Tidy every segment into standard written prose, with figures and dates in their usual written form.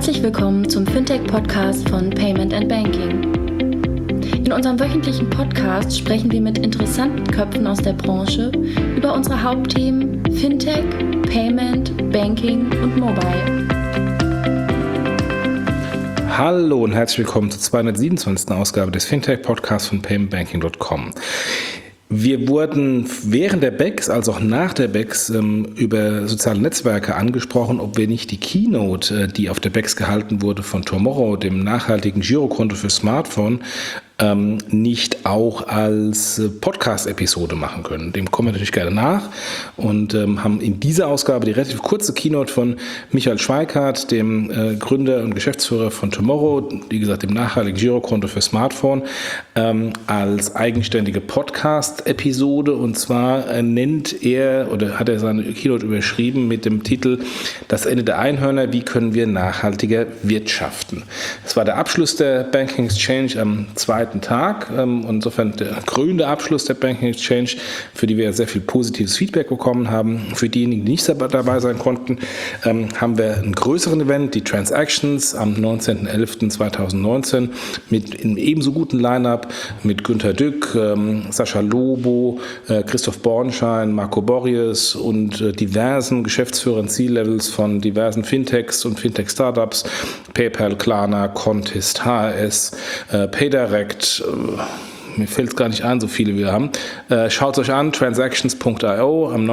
Herzlich willkommen zum Fintech-Podcast von Payment & Banking. In unserem wöchentlichen Podcast sprechen wir mit interessanten Köpfen aus der Branche über unsere Hauptthemen Fintech, Payment, Banking und Mobile. Hallo und herzlich willkommen zur 227. Ausgabe des Fintech-Podcasts von paymentbanking.com. Wir wurden während der BEX als auch nach der BEX über soziale Netzwerke angesprochen, ob wir nicht die Keynote, die auf der BEX gehalten wurde von Tomorrow, dem nachhaltigen Girokonto für Smartphone, nicht auch als Podcast-Episode machen können. Dem kommen wir natürlich gerne nach und haben in dieser Ausgabe die relativ kurze Keynote von Michael Schweikart, dem Gründer und Geschäftsführer von Tomorrow, wie gesagt, dem nachhaltigen Girokonto für Smartphone, als eigenständige Podcast-Episode. Und zwar hat er seine Keynote überschrieben mit dem Titel Das Ende der Einhörner, wie können wir nachhaltiger wirtschaften? Das war der Abschluss der Banking Exchange am zweiten Tag. Insofern der krönende Abschluss der Banking Exchange, für die wir sehr viel positives Feedback bekommen haben. Für diejenigen, die nicht dabei sein konnten, haben wir einen größeren Event, die Transactions, am 19.11.2019 mit einem ebenso guten Line-Up mit Günter Dück, Sascha Lobo, Christoph Bornschein, Marco Borries und diversen Geschäftsführern C-Levels von diversen Fintechs und Fintech-Startups, PayPal, Klarna, Contest, HRS, PayDirect, mir fällt es gar nicht ein, so viele wir haben. Schaut es euch an, transactions.io am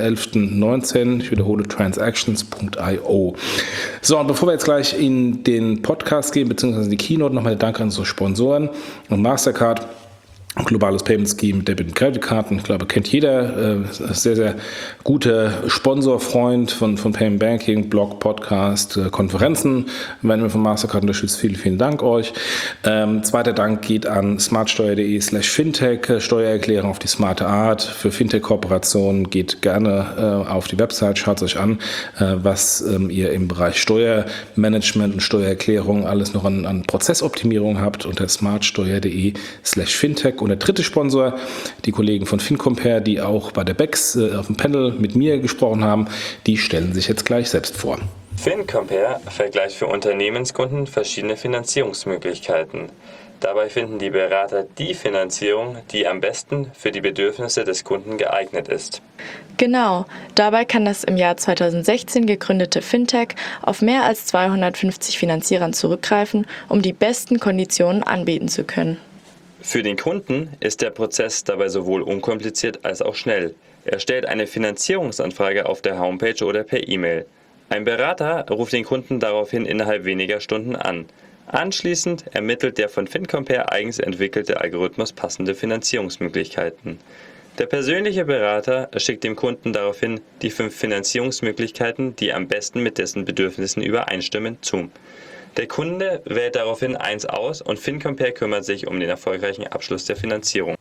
19.11.19. Ich wiederhole, transactions.io. So, und bevor wir jetzt gleich in den Podcast gehen, beziehungsweise die Keynote, nochmal der Dank an unsere Sponsoren und Mastercard. Globales Payment Scheme, Debit- und Kreditkarten, ich glaube, kennt jeder. Sehr, sehr guter Sponsor, Freund von Payment Banking, Blog, Podcast, Konferenzen. Werden wir von Mastercard unterstützt. Vielen, vielen Dank euch. Zweiter Dank geht an smartsteuer.de/fintech, Steuererklärung auf die smarte Art. Für Fintech-Kooperationen geht gerne auf die Website, schaut es euch an, was ihr im Bereich Steuermanagement und Steuererklärung alles noch an Prozessoptimierung habt unter smartsteuer.de/fintech. Und der dritte Sponsor, die Kollegen von FinCompare, die auch bei der BEX auf dem Panel mit mir gesprochen haben, die stellen sich jetzt gleich selbst vor. FinCompare vergleicht für Unternehmenskunden verschiedene Finanzierungsmöglichkeiten. Dabei finden die Berater die Finanzierung, die am besten für die Bedürfnisse des Kunden geeignet ist. Genau, dabei kann das im Jahr 2016 gegründete Fintech auf mehr als 250 Finanzierern zurückgreifen, um die besten Konditionen anbieten zu können. Für den Kunden ist der Prozess dabei sowohl unkompliziert als auch schnell. Er stellt eine Finanzierungsanfrage auf der Homepage oder per E-Mail. Ein Berater ruft den Kunden daraufhin innerhalb weniger Stunden an. Anschließend ermittelt der von FinCompare eigens entwickelte Algorithmus passende Finanzierungsmöglichkeiten. Der persönliche Berater schickt dem Kunden daraufhin die 5 Finanzierungsmöglichkeiten, die am besten mit dessen Bedürfnissen übereinstimmen, zu. Der Kunde wählt daraufhin eins aus und FinCompare kümmert sich um den erfolgreichen Abschluss der Finanzierung.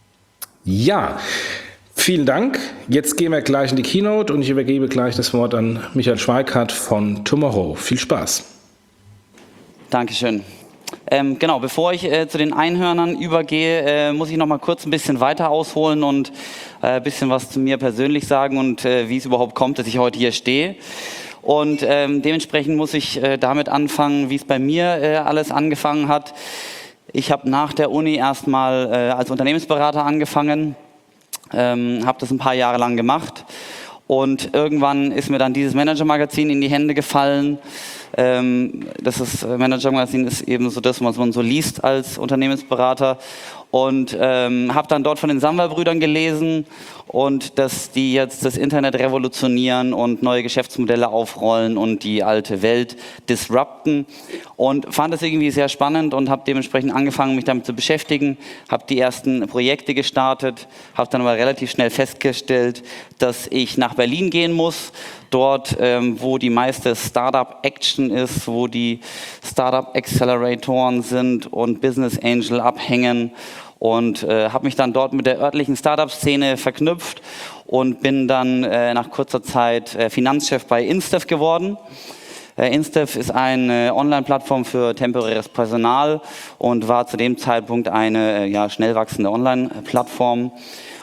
Ja, vielen Dank. Jetzt gehen wir gleich in die Keynote und ich übergebe gleich das Wort an Michael Schweikart von Tomorrow. Viel Spaß. Dankeschön. Genau, bevor ich zu den Einhörnern übergehe, muss ich noch mal kurz ein bisschen weiter ausholen und ein bisschen was zu mir persönlich sagen und wie es überhaupt kommt, dass ich heute hier stehe. Und dementsprechend muss ich damit anfangen, wie es bei mir alles angefangen hat. Ich habe nach der Uni erstmal als Unternehmensberater angefangen, habe das ein paar Jahre lang gemacht und irgendwann ist mir dann dieses Manager-Magazin in die Hände gefallen. Manager-Magazin ist eben so das, was man so liest als Unternehmensberater. Und habe dann dort von den Samwer-Brüdern gelesen und dass die jetzt das Internet revolutionieren und neue Geschäftsmodelle aufrollen und die alte Welt disrupten. Und fand das irgendwie sehr spannend und habe dementsprechend angefangen, mich damit zu beschäftigen, habe die ersten Projekte gestartet, habe dann aber relativ schnell festgestellt, dass ich nach Berlin gehen muss, dort, wo die meiste Startup-Action ist, wo die Startup-Acceleratoren sind und Business Angel abhängen. Und habe mich dann dort mit der örtlichen Startup-Szene verknüpft und bin dann nach kurzer Zeit Finanzchef bei Instev geworden. Instev ist eine Online-Plattform für temporäres Personal und war zu dem Zeitpunkt eine schnell wachsende Online-Plattform.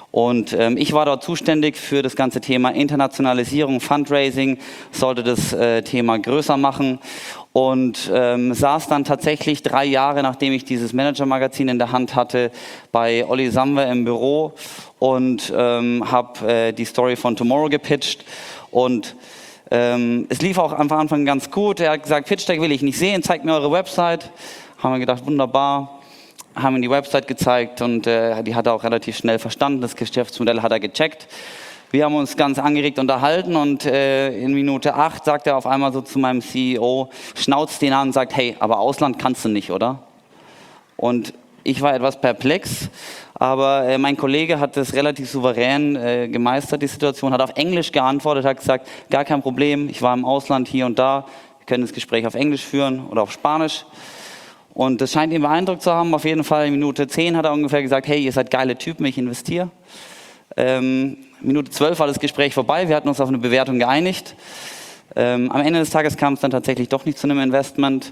Und ich war dort zuständig für das ganze Thema Internationalisierung, Fundraising, sollte das Thema größer machen und saß dann tatsächlich 3 Jahre, nachdem ich dieses Manager-Magazin in der Hand hatte, bei Olli Samwer im Büro und habe die Story von Tomorrow gepitcht und es lief auch am Anfang ganz gut. Er hat gesagt, Pitch Deck will ich nicht sehen, zeigt mir eure Website. Haben wir gedacht, wunderbar. Haben ihm die Website gezeigt und die hat er auch relativ schnell verstanden. Das Geschäftsmodell hat er gecheckt. Wir haben uns ganz angeregt unterhalten und in Minute 8 sagt er auf einmal so zu meinem CEO, schnauzt den an und sagt, hey, aber Ausland kannst du nicht, oder? Und ich war etwas perplex, aber mein Kollege hat das relativ souverän gemeistert, die Situation, hat auf Englisch geantwortet, hat gesagt, gar kein Problem, ich war im Ausland hier und da, wir können das Gespräch auf Englisch führen oder auf Spanisch. Und das scheint ihn beeindruckt zu haben. Auf jeden Fall in Minute 10 hat er ungefähr gesagt, hey, ihr seid geile Typen, ich investiere. Minute 12 war das Gespräch vorbei, wir hatten uns auf eine Bewertung geeinigt. Am Ende des Tages kam es dann tatsächlich doch nicht zu einem Investment,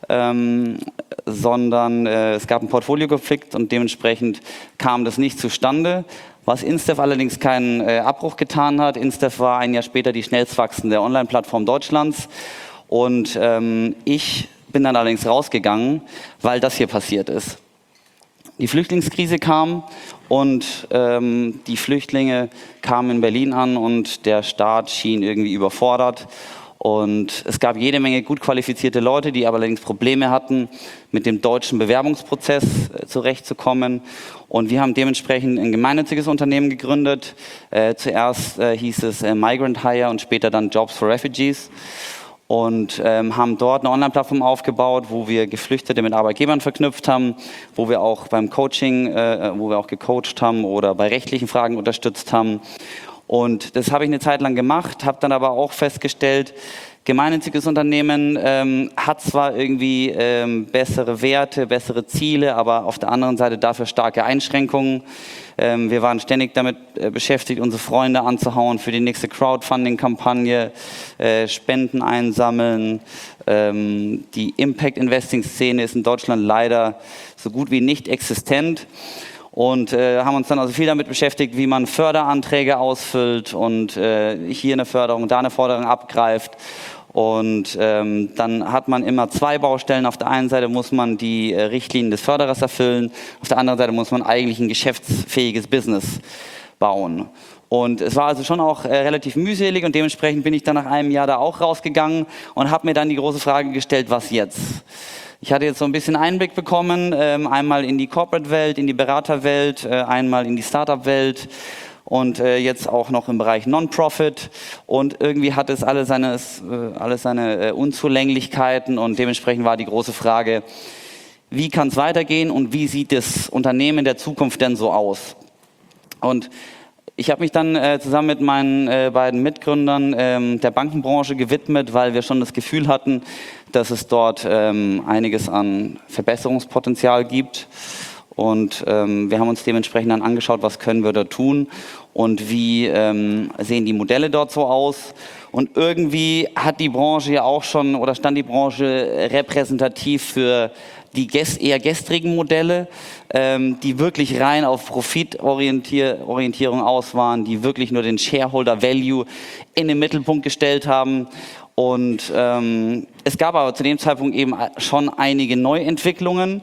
sondern es gab einen Portfoliokonflikt und dementsprechend kam das nicht zustande. Was Instev allerdings keinen Abbruch getan hat. Instev war ein Jahr später die schnellst wachsende Online-Plattform Deutschlands und ich bin dann allerdings rausgegangen, weil das hier passiert ist. Die Flüchtlingskrise kam und die Flüchtlinge kamen in Berlin an und der Staat schien irgendwie überfordert. Und es gab jede Menge gut qualifizierte Leute, die aber allerdings Probleme hatten, mit dem deutschen Bewerbungsprozess zurechtzukommen. Und wir haben dementsprechend ein gemeinnütziges Unternehmen gegründet. Zuerst hieß es Migrant Hire und später dann Jobs for Refugees. Und haben dort eine Online-Plattform aufgebaut, wo wir Geflüchtete mit Arbeitgebern verknüpft haben, wo wir auch beim Coaching, wo wir auch gecoacht haben oder bei rechtlichen Fragen unterstützt haben. Und das habe ich eine Zeit lang gemacht, habe dann aber auch festgestellt, gemeinnütziges Unternehmen hat zwar irgendwie bessere Werte, bessere Ziele, aber auf der anderen Seite dafür starke Einschränkungen. Wir waren ständig damit beschäftigt, unsere Freunde anzuhauen für die nächste Crowdfunding-Kampagne, Spenden einsammeln. Die Impact-Investing-Szene ist in Deutschland leider so gut wie nicht existent. Und haben uns dann also viel damit beschäftigt, wie man Förderanträge ausfüllt und hier eine Förderung, da eine Forderung abgreift. Und dann hat man immer 2 Baustellen. Auf der einen Seite muss man die Richtlinien des Förderers erfüllen, auf der anderen Seite muss man eigentlich ein geschäftsfähiges Business bauen. Und es war also schon auch relativ mühselig und dementsprechend bin ich dann nach einem Jahr da auch rausgegangen und habe mir dann die große Frage gestellt, was jetzt? Ich hatte jetzt so ein bisschen Einblick bekommen, einmal in die Corporate-Welt, in die Beraterwelt, einmal in die Startup-Welt und jetzt auch noch im Bereich Non-Profit. Und irgendwie hat es alle seine Unzulänglichkeiten und dementsprechend war die große Frage, wie kann es weitergehen und wie sieht das Unternehmen der Zukunft denn so aus? Und ich habe mich dann zusammen mit meinen beiden Mitgründern der Bankenbranche gewidmet, weil wir schon das Gefühl hatten, dass es dort einiges an Verbesserungspotenzial gibt. Und wir haben uns dementsprechend dann angeschaut, was können wir da tun und wie sehen die Modelle dort so aus. Und irgendwie hat die Branche ja auch schon oder stand die Branche repräsentativ für die eher gestrigen Modelle, die wirklich rein auf Profitorientierung aus waren, die wirklich nur den Shareholder Value in den Mittelpunkt gestellt haben. Und es gab aber zu dem Zeitpunkt eben schon einige Neuentwicklungen,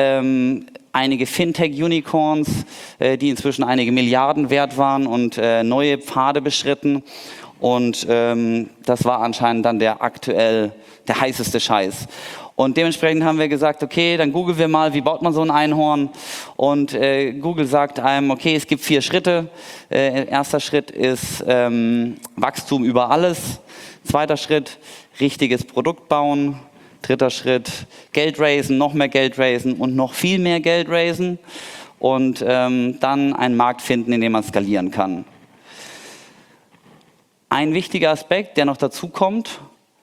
einige Fintech-Unicorns, die inzwischen einige Milliarden wert waren und neue Pfade beschritten. Und das war anscheinend dann der heißeste Scheiß. Und dementsprechend haben wir gesagt, okay, dann googeln wir mal, wie baut man so ein Einhorn? Und Google sagt einem, okay, es gibt 4 Schritte. Erster Schritt ist Wachstum über alles. Zweiter Schritt, richtiges Produkt bauen. Dritter Schritt, Geld raisen, noch mehr Geld raisen und noch viel mehr Geld raisen. Und dann einen Markt finden, in dem man skalieren kann. Ein wichtiger Aspekt, der noch dazu kommt,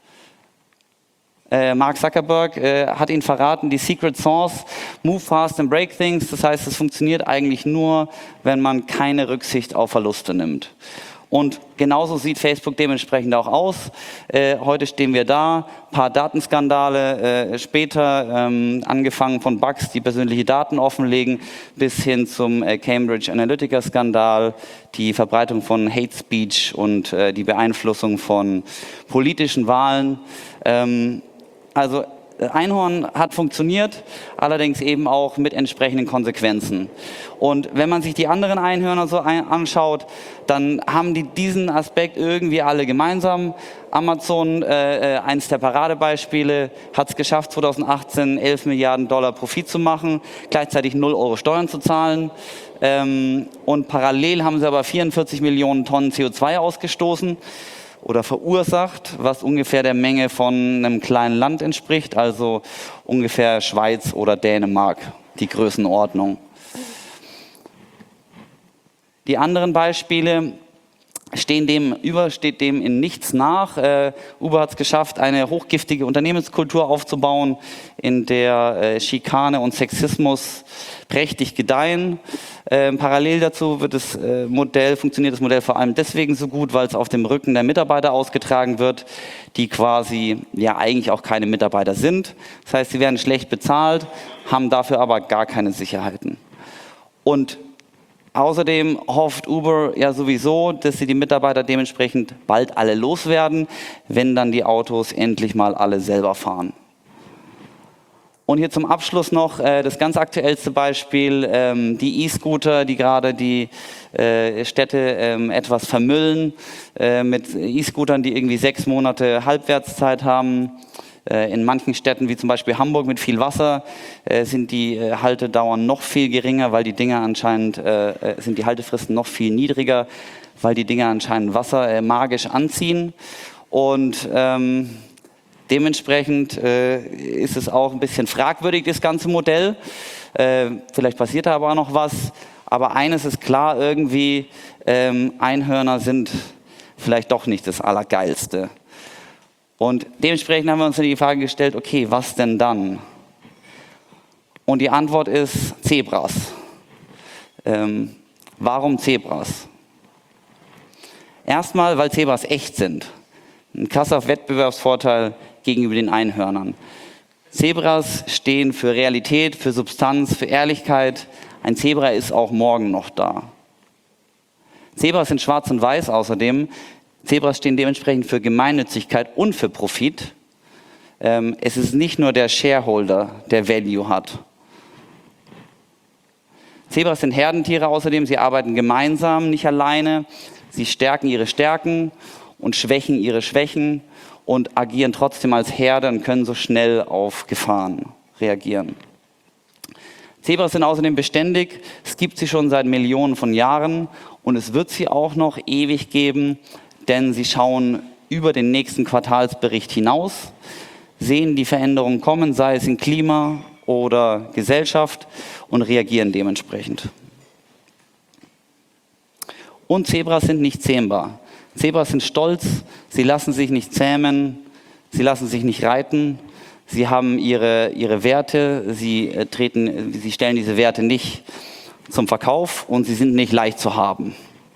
Mark Zuckerberg hat ihn verraten, die Secret Sauce, move fast and break things. Das heißt, es funktioniert eigentlich nur, wenn man keine Rücksicht auf Verluste nimmt. Und genauso sieht Facebook dementsprechend auch aus. Heute stehen wir da, ein paar Datenskandale später, angefangen von Bugs, die persönliche Daten offenlegen, bis hin zum Cambridge Analytica-Skandal, die Verbreitung von Hate Speech und die Beeinflussung von politischen Wahlen. Also Einhorn hat funktioniert, allerdings eben auch mit entsprechenden Konsequenzen. Und wenn man sich die anderen Einhörner so anschaut, dann haben die diesen Aspekt irgendwie alle gemeinsam. Amazon, eins der Paradebeispiele, hat es geschafft, 2018 11 Milliarden Dollar Profit zu machen, gleichzeitig 0 Euro Steuern zu zahlen. Und parallel haben sie aber 44 Millionen Tonnen CO2 ausgestoßen oder verursacht, was ungefähr der Menge von einem kleinen Land entspricht, also ungefähr Schweiz oder Dänemark, die Größenordnung. Die anderen Beispiele steht dem in nichts nach. Uber hat es geschafft, eine hochgiftige Unternehmenskultur aufzubauen, in der Schikane und Sexismus prächtig gedeihen. Parallel dazu funktioniert das Modell vor allem deswegen so gut, weil es auf dem Rücken der Mitarbeiter ausgetragen wird, die quasi ja eigentlich auch keine Mitarbeiter sind. Das heißt, sie werden schlecht bezahlt, haben dafür aber gar keine Sicherheiten. Und außerdem hofft Uber ja sowieso, dass sie die Mitarbeiter dementsprechend bald alle loswerden, wenn dann die Autos endlich mal alle selber fahren. Und hier zum Abschluss noch das ganz aktuellste Beispiel, die E-Scooter, die gerade die Städte etwas vermüllen, mit E-Scootern, die irgendwie 6 Monate Halbwertszeit haben. In manchen Städten, wie zum Beispiel Hamburg mit viel Wasser, sind die Haltedauern noch viel geringer, weil die Dinger anscheinend, sind die Haltefristen noch viel niedriger, weil die Dinger anscheinend Wasser magisch anziehen. Und dementsprechend ist es auch ein bisschen fragwürdig, das ganze Modell. Vielleicht passiert da aber auch noch was. Aber eines ist klar, irgendwie, Einhörner sind vielleicht doch nicht das Allergeilste. Und dementsprechend haben wir uns die Frage gestellt, okay, was denn dann? Und die Antwort ist Zebras. Warum Zebras? Erstmal, weil Zebras echt sind. Ein krasser Wettbewerbsvorteil gegenüber den Einhörnern. Zebras stehen für Realität, für Substanz, für Ehrlichkeit. Ein Zebra ist auch morgen noch da. Zebras sind schwarz und weiß außerdem. Zebras stehen dementsprechend für Gemeinnützigkeit und für Profit. Es ist nicht nur der Shareholder, der Value hat. Zebras sind Herdentiere außerdem, sie arbeiten gemeinsam, nicht alleine. Sie stärken ihre Stärken und schwächen ihre Schwächen und agieren trotzdem als Herde und können so schnell auf Gefahren reagieren. Zebras sind außerdem beständig, es gibt sie schon seit Millionen von Jahren und es wird sie auch noch ewig geben, denn sie schauen über den nächsten Quartalsbericht hinaus, sehen die Veränderungen kommen, sei es in Klima oder Gesellschaft und reagieren dementsprechend. Und Zebras sind nicht zähmbar. Zebras sind stolz, sie lassen sich nicht zähmen, sie lassen sich nicht reiten, sie haben ihre Werte, sie stellen diese Werte nicht zum Verkauf und sie sind nicht leicht zu haben.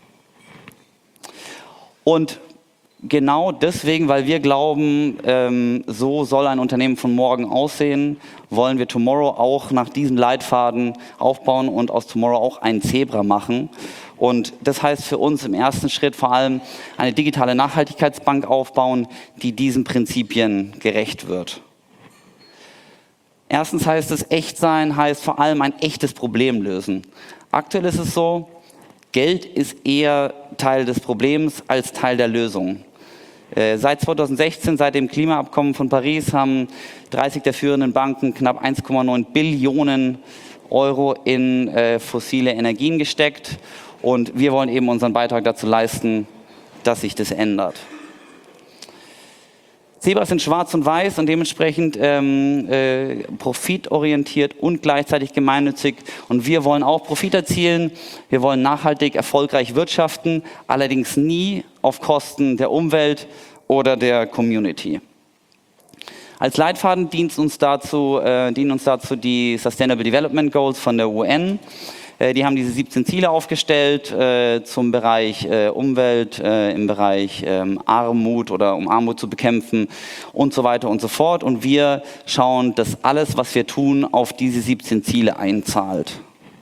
Und genau deswegen, weil wir glauben, so soll ein Unternehmen von morgen aussehen, wollen wir Tomorrow auch nach diesen Leitfaden aufbauen und aus Tomorrow auch einen Zebra machen. Und das heißt für uns im ersten Schritt vor allem eine digitale Nachhaltigkeitsbank aufbauen, die diesen Prinzipien gerecht wird. Erstens heißt es, echt sein heißt vor allem ein echtes Problem lösen. Aktuell ist es so, Geld ist eher Teil des Problems als Teil der Lösung. Seit 2016, seit dem Klimaabkommen von Paris, haben 30 der führenden Banken knapp 1,9 Billionen Euro in fossile Energien gesteckt. Und wir wollen eben unseren Beitrag dazu leisten, dass sich das ändert. Zebras sind schwarz und weiß und dementsprechend profitorientiert und gleichzeitig gemeinnützig. Und wir wollen auch Profit erzielen. Wir wollen nachhaltig, erfolgreich wirtschaften, allerdings nie auf Kosten der Umwelt oder der Community. Als Leitfaden dienen uns dazu die Sustainable Development Goals von der UN. Die haben diese 17 Ziele aufgestellt zum Bereich Umwelt, im Bereich Armut oder um Armut zu bekämpfen und so weiter und so fort. Und wir schauen, dass alles, was wir tun, auf diese 17 Ziele einzahlt.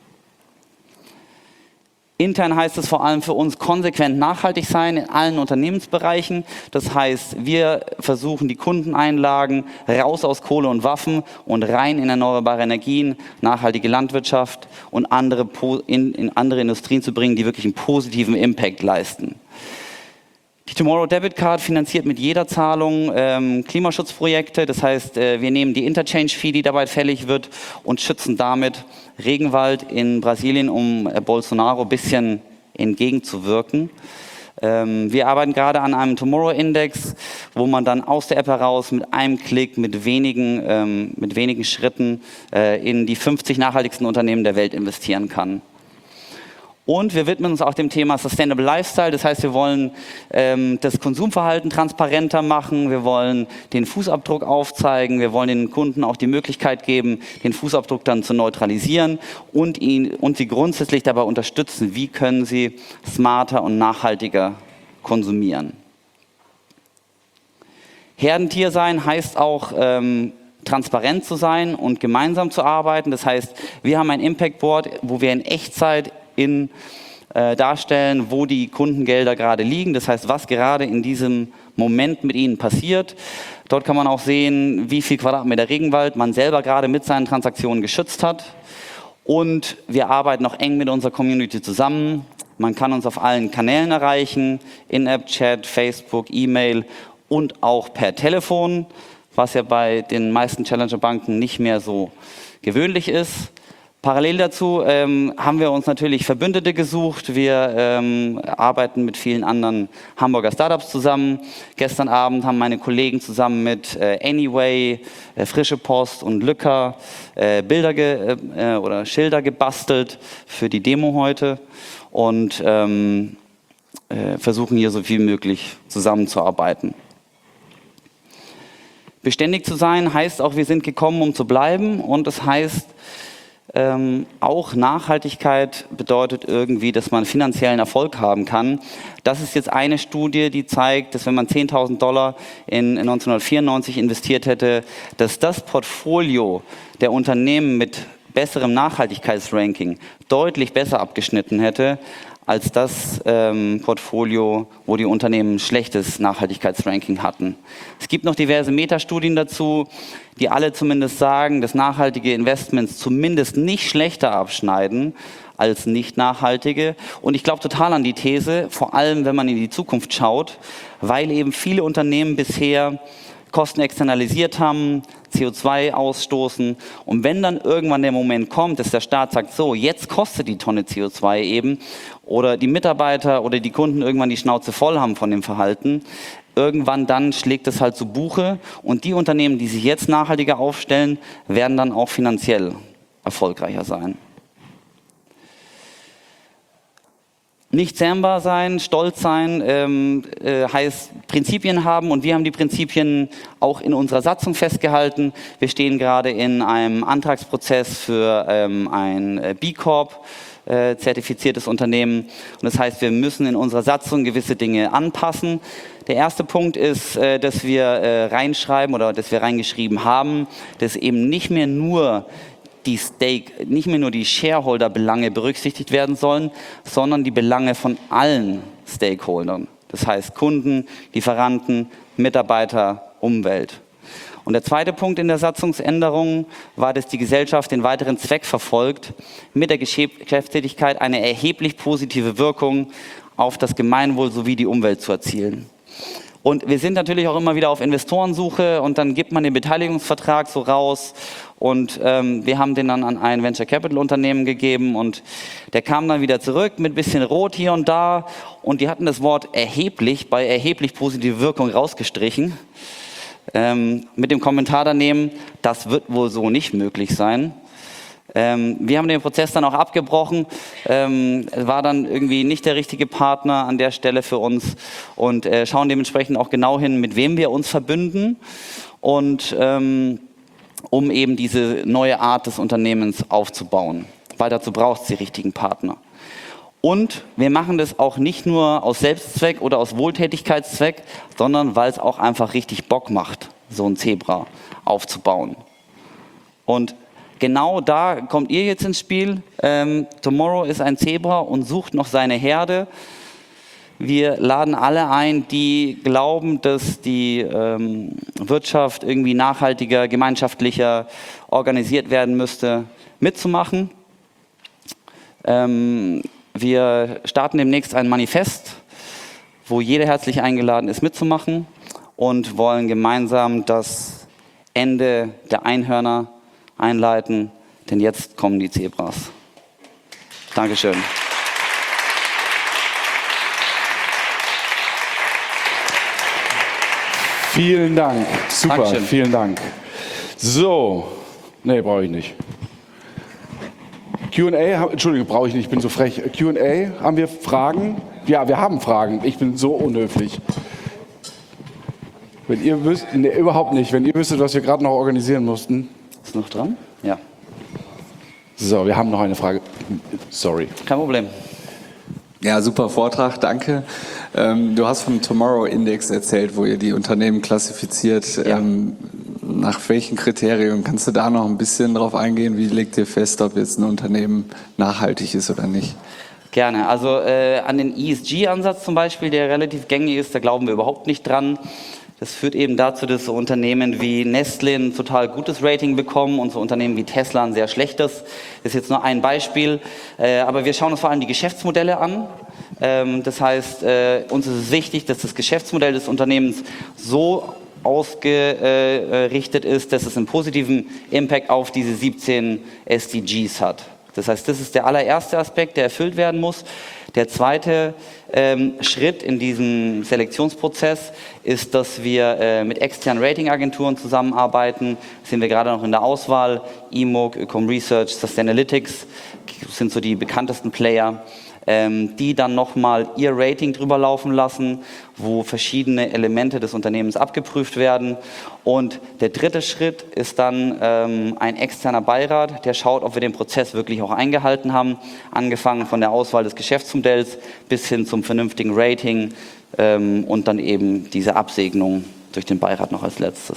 Intern heißt es vor allem für uns konsequent nachhaltig sein in allen Unternehmensbereichen. Das heißt, wir versuchen die Kundeneinlagen raus aus Kohle und Waffen und rein in erneuerbare Energien, nachhaltige Landwirtschaft und in andere Industrien zu bringen, die wirklich einen positiven Impact leisten. Die Tomorrow Debit Card finanziert mit jeder Zahlung Klimaschutzprojekte. Das heißt, wir nehmen die Interchange-Fee, die dabei fällig wird, und schützen damit Regenwald in Brasilien, um Bolsonaro ein bisschen entgegenzuwirken. Wir arbeiten gerade an einem Tomorrow Index, wo man dann aus der App heraus mit einem Klick, mit wenigen Schritten in die 50 nachhaltigsten Unternehmen der Welt investieren kann. Und wir widmen uns auch dem Thema Sustainable Lifestyle. Das heißt, wir wollen das Konsumverhalten transparenter machen. Wir wollen den Fußabdruck aufzeigen. Wir wollen den Kunden auch die Möglichkeit geben, den Fußabdruck dann zu neutralisieren und sie grundsätzlich dabei unterstützen, wie können sie smarter und nachhaltiger konsumieren. Herdentier sein heißt auch, transparent zu sein und gemeinsam zu arbeiten. Das heißt, wir haben ein Impact Board, wo wir in Echtzeit darstellen, wo die Kundengelder gerade liegen. Das heißt, was gerade in diesem Moment mit ihnen passiert. Dort kann man auch sehen, wie viel Quadratmeter Regenwald man selber gerade mit seinen Transaktionen geschützt hat. Und wir arbeiten auch eng mit unserer Community zusammen. Man kann uns auf allen Kanälen erreichen, In-App-Chat, Facebook, E-Mail und auch per Telefon, was ja bei den meisten Challenger-Banken nicht mehr so gewöhnlich ist. Parallel dazu haben wir uns natürlich Verbündete gesucht. Wir arbeiten mit vielen anderen Hamburger Startups zusammen. Gestern Abend haben meine Kollegen zusammen mit Anyway, Frische Post und Lücker Schilder gebastelt für die Demo heute und versuchen hier so viel möglich zusammenzuarbeiten. Beständig zu sein heißt auch, wir sind gekommen, um zu bleiben, und das heißt, auch Nachhaltigkeit bedeutet irgendwie, dass man finanziellen Erfolg haben kann. Das ist jetzt eine Studie, die zeigt, dass wenn man $10.000 in 1994 investiert hätte, dass das Portfolio der Unternehmen mit besserem Nachhaltigkeitsranking deutlich besser abgeschnitten hätte als das Portfolio, wo die Unternehmen ein schlechtes Nachhaltigkeitsranking hatten. Es gibt noch diverse Metastudien dazu, die alle zumindest sagen, dass nachhaltige Investments zumindest nicht schlechter abschneiden als nicht nachhaltige. Und ich glaube total an die These, vor allem wenn man in die Zukunft schaut, weil eben viele Unternehmen bisher Kosten externalisiert haben, CO2 ausstoßen, und wenn dann irgendwann der Moment kommt, dass der Staat sagt, so, jetzt kostet die Tonne CO2 eben, oder die Mitarbeiter oder die Kunden irgendwann die Schnauze voll haben von dem Verhalten, irgendwann dann schlägt es halt zu Buche, und die Unternehmen, die sich jetzt nachhaltiger aufstellen, werden dann auch finanziell erfolgreicher sein. Nicht zähmbar sein, stolz sein, heißt Prinzipien haben, und wir haben die Prinzipien auch in unserer Satzung festgehalten. Wir stehen gerade in einem Antragsprozess für ein B Corp zertifiziertes Unternehmen, und das heißt, wir müssen in unserer Satzung gewisse Dinge anpassen. Der erste Punkt ist, dass wir reingeschrieben haben, dass eben nicht mehr nur die Shareholder-Belange berücksichtigt werden sollen, sondern die Belange von allen Stakeholdern. Das heißt Kunden, Lieferanten, Mitarbeiter, Umwelt. Und der zweite Punkt in der Satzungsänderung war, dass die Gesellschaft den weiteren Zweck verfolgt, mit der Geschäftstätigkeit eine erheblich positive Wirkung auf das Gemeinwohl sowie die Umwelt zu erzielen. Und wir sind natürlich auch immer wieder auf Investorensuche, und dann gibt man den Beteiligungsvertrag so raus, und wir haben den dann an ein Venture Capital Unternehmen gegeben, und der kam dann wieder zurück mit ein bisschen Rot hier und da, und die hatten das Wort erheblich bei erheblich positive Wirkung rausgestrichen, mit dem Kommentar daneben, das wird wohl so nicht möglich sein. Wir haben den Prozess dann auch abgebrochen, war dann irgendwie nicht der richtige Partner an der Stelle für uns, und schauen dementsprechend auch genau hin, mit wem wir uns verbünden, und um eben diese neue Art des Unternehmens aufzubauen. weil dazu braucht es die richtigen Partner. Und wir machen das auch nicht nur aus Selbstzweck oder aus Wohltätigkeitszweck, sondern weil es auch einfach richtig Bock macht, so ein Zebra aufzubauen. Und genau da kommt ihr jetzt ins Spiel. Tomorrow ist ein Zebra und sucht noch seine Herde. Wir laden alle ein, die glauben, dass die Wirtschaft irgendwie nachhaltiger, gemeinschaftlicher organisiert werden müsste, mitzumachen. Wir starten demnächst ein Manifest, wo jeder herzlich eingeladen ist, mitzumachen und wollen gemeinsam das Ende der Einhörner einleiten, denn jetzt kommen die Zebras. Dankeschön. Vielen Dank. Super, Dankeschön. vielen Dank. So, nee, brauche ich nicht. Q&A, Entschuldigung, brauche ich nicht, ich bin so frech. Q&A, haben wir Fragen? Ja, wir haben Fragen. Ich bin so unhöflich. Wenn ihr wüsstet, nee, überhaupt nicht. Wenn ihr wüsstet, was wir gerade noch organisieren mussten. Ist noch dran? Ja. So, wir haben noch eine Frage. Sorry. Kein Problem. Ja, super Vortrag, danke. Du hast vom Tomorrow Index erzählt, wo ihr die Unternehmen klassifiziert. Ja. Nach welchen Kriterien kannst du da noch ein bisschen drauf eingehen? Wie legt ihr fest, ob jetzt ein Unternehmen nachhaltig ist oder nicht? Gerne. Also an den ESG-Ansatz zum Beispiel, der relativ gängig ist, da glauben wir überhaupt nicht dran. Das führt eben dazu, dass so Unternehmen wie Nestlé ein total gutes Rating bekommen und so Unternehmen wie Tesla ein sehr schlechtes. Das ist jetzt nur ein Beispiel. Aber wir schauen uns vor allem die Geschäftsmodelle an. Das heißt, uns ist es wichtig, dass das Geschäftsmodell des Unternehmens so ausgerichtet ist, dass es einen positiven Impact auf diese 17 SDGs hat. Das heißt, das ist der allererste Aspekt, der erfüllt werden muss. Der zweite Schritt in diesem Selektionsprozess ist, dass wir mit externen Ratingagenturen zusammenarbeiten. Sind wir gerade noch in der Auswahl. EMOG, Ecom Research, Sustainalytics sind so die bekanntesten Player, die dann nochmal ihr Rating drüber laufen lassen, wo verschiedene Elemente des Unternehmens abgeprüft werden. Und der dritte Schritt ist dann ein externer Beirat, der schaut, ob wir den Prozess wirklich auch eingehalten haben, angefangen von der Auswahl des Geschäftsmodells bis hin zum vernünftigen Rating und dann eben diese Absegnung durch den Beirat noch als letztes.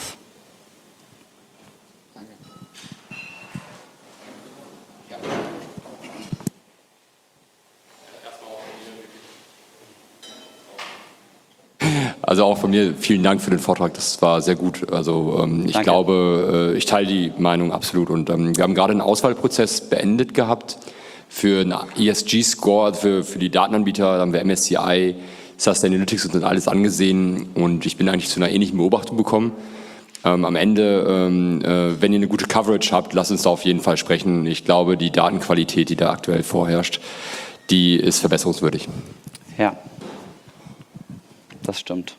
Also auch von mir vielen Dank für den Vortrag, das war sehr gut. Also ich glaube, ich teile die Meinung absolut und wir haben gerade einen Auswahlprozess beendet gehabt für einen ESG-Score, also für die Datenanbieter, da haben wir MSCI, Sustainalytics und das alles angesehen und ich bin eigentlich zu einer ähnlichen Beobachtung gekommen. Am Ende, wenn ihr eine gute Coverage habt, lasst uns da auf jeden Fall sprechen. Ich glaube, die Datenqualität, die da aktuell vorherrscht, die ist verbesserungswürdig. Ja. Das stimmt.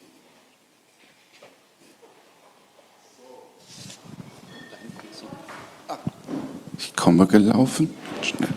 Ich komme gelaufen. Schnell.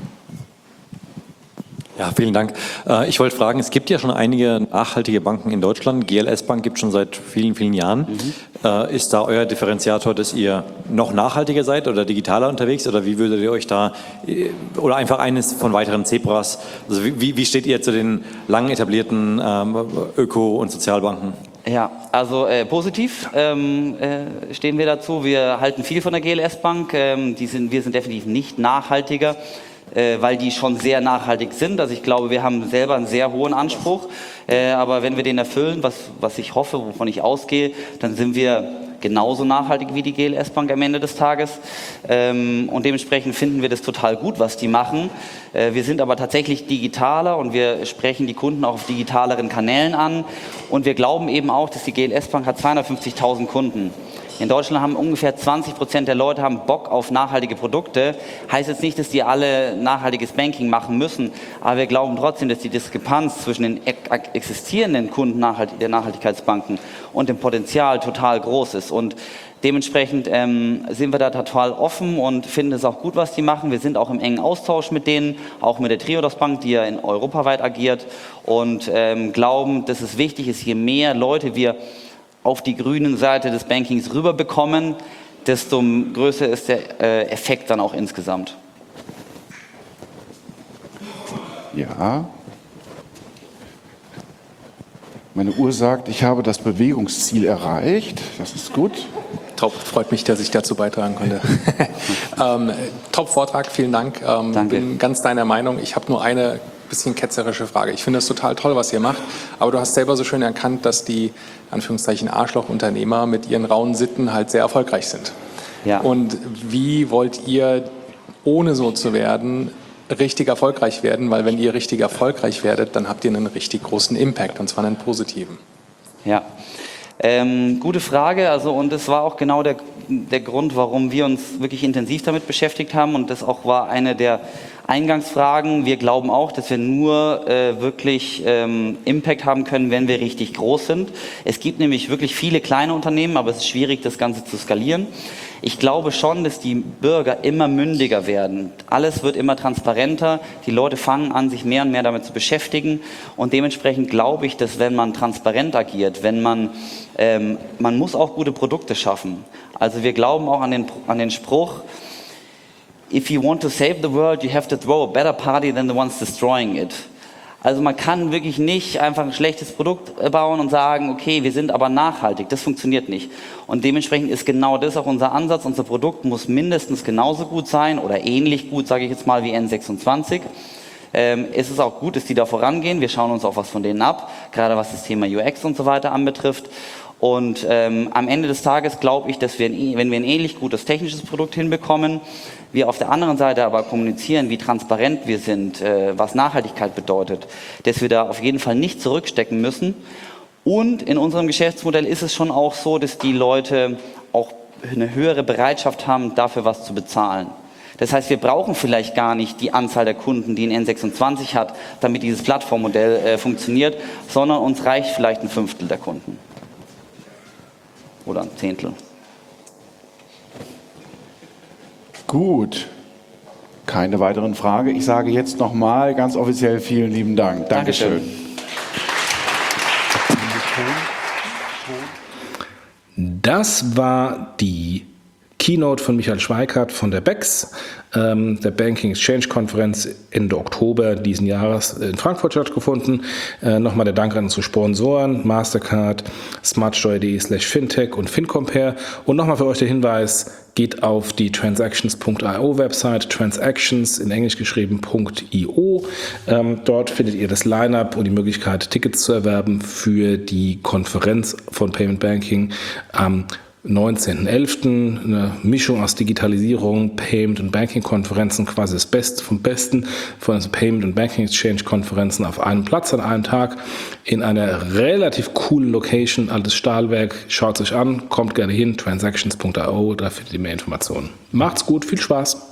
Ja, vielen Dank. Ich wollte fragen, es gibt ja schon einige nachhaltige Banken in Deutschland. GLS Bank gibt es schon seit vielen, vielen Jahren. Ist da euer Differenziator, dass ihr noch nachhaltiger seid oder digitaler unterwegs? Oder wie würdet ihr euch da, oder einfach eines von weiteren Zebras, also wie steht ihr zu den lang etablierten Öko- und Sozialbanken? Ja, also positiv stehen wir dazu. Wir halten viel von der GLS Bank. Wir sind definitiv nicht nachhaltiger, weil die schon sehr nachhaltig sind. Also ich glaube, wir haben selber einen sehr hohen Anspruch. Aber wenn wir den erfüllen, was ich hoffe, wovon ich ausgehe, dann sind wir genauso nachhaltig wie die GLS Bank am Ende des Tages. Und dementsprechend finden wir das total gut, was die machen. Wir sind aber tatsächlich digitaler und wir sprechen die Kunden auch auf digitaleren Kanälen an. Und wir glauben eben auch, dass die GLS Bank hat 250.000 Kunden. In Deutschland haben ungefähr 20% der Leute haben Bock auf nachhaltige Produkte. Heißt jetzt nicht, dass die alle nachhaltiges Banking machen müssen, aber wir glauben trotzdem, dass die Diskrepanz zwischen den existierenden Kunden der Nachhaltigkeitsbanken und dem Potenzial total groß ist. Und dementsprechend sind wir da total offen und finden es auch gut, was die machen. Wir sind auch im engen Austausch mit denen, auch mit der Triodos Bank, die ja in europaweit agiert und glauben, dass es wichtig ist, je mehr Leute wir auf die grünen Seite des Bankings rüberbekommen, desto größer ist der Effekt dann auch insgesamt. Ja. Meine Uhr sagt, ich habe das Bewegungsziel erreicht. Das ist gut. Top, freut mich, dass ich dazu beitragen konnte. Top-Vortrag, vielen Dank. Danke. Bin ganz deiner Meinung. Ich habe nur eine bisschen ketzerische Frage. Ich finde es total toll, was ihr macht, aber du hast selber so schön erkannt, dass die, Anführungszeichen, Arschlochunternehmer mit ihren rauen Sitten halt sehr erfolgreich sind. Ja. Und wie wollt ihr, ohne so zu werden, richtig erfolgreich werden? Weil wenn ihr richtig erfolgreich werdet, dann habt ihr einen richtig großen Impact, und zwar einen positiven. Ja, gute Frage. Also, und das war auch genau der Grund, warum wir uns wirklich intensiv damit beschäftigt haben. Und das auch war eine der Eingangsfragen. Wir glauben auch, dass wir nur wirklich Impact haben können, wenn wir richtig groß sind. Es gibt nämlich wirklich viele kleine Unternehmen, aber es ist schwierig, das Ganze zu skalieren. Ich glaube schon, dass die Bürger immer mündiger werden. Alles wird immer transparenter. Die Leute fangen an, sich mehr und mehr damit zu beschäftigen. Und dementsprechend glaube ich, dass wenn man transparent agiert, wenn man muss auch gute Produkte schaffen. Also wir glauben auch an den Spruch, if you want to save the world, you have to throw a better party than the ones destroying it. Also man kann wirklich nicht einfach ein schlechtes Produkt bauen und sagen, okay, wir sind aber nachhaltig. Das funktioniert nicht. Und dementsprechend ist genau das auch unser Ansatz. Unser Produkt muss mindestens genauso gut sein oder ähnlich gut, sage ich jetzt mal, wie N26. Es ist auch gut, dass die da vorangehen. Wir schauen uns auch was von denen ab, gerade was das Thema UX und so weiter anbetrifft. Und am Ende des Tages glaube ich, dass wir, wenn wir ein ähnlich gutes technisches Produkt hinbekommen, wir auf der anderen Seite aber kommunizieren, wie transparent wir sind, was Nachhaltigkeit bedeutet, dass wir da auf jeden Fall nicht zurückstecken müssen. Und in unserem Geschäftsmodell ist es schon auch so, dass die Leute auch eine höhere Bereitschaft haben, dafür was zu bezahlen. Das heißt, wir brauchen vielleicht gar nicht die Anzahl der Kunden, die ein N26 hat, damit dieses Plattformmodell funktioniert, sondern uns reicht vielleicht ein Fünftel der Kunden. Oder ein Zehntel. Gut. Keine weiteren Fragen. Ich sage jetzt nochmal ganz offiziell vielen lieben Dank. Dankeschön. Das war die Keynote von Michael Schweikart von der BEX, der Banking Exchange Konferenz Ende Oktober diesen Jahres in Frankfurt stattgefunden. Nochmal der Dank an unsere Sponsoren, Mastercard, smartsteuer.de/fintech und FinCompare. Und nochmal für euch der Hinweis, geht auf die transactions.io Website, transactions in Englisch geschrieben.io. Dort findet ihr das Line-Up und die Möglichkeit, Tickets zu erwerben für die Konferenz von Payment Banking am 19.11. Eine Mischung aus Digitalisierung, Payment und Banking-Konferenzen, quasi das Beste vom Besten von den Payment und Banking Exchange-Konferenzen auf einem Platz an einem Tag in einer relativ coolen Location, altes Stahlwerk. Schaut es euch an, kommt gerne hin, transactions.io, da findet ihr mehr Informationen. Macht's gut, viel Spaß!